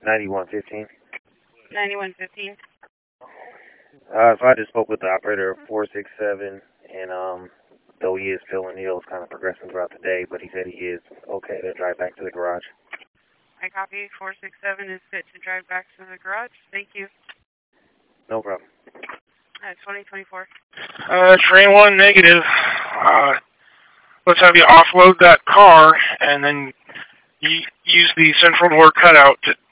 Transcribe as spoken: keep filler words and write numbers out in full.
ninety-one fifteen. ninety-one fifteen. Uh, so I just spoke with the operator of four six seven, and um, though he is feeling ill, it's kind of progressing throughout the day, but he said he is okay to drive back to the garage. I copy. four six seven is fit to drive back to the garage. Thank you. No problem. Uh, twenty twenty-four. Uh, train one negative. Uh, let's have you offload that car and then y use the central door cutout to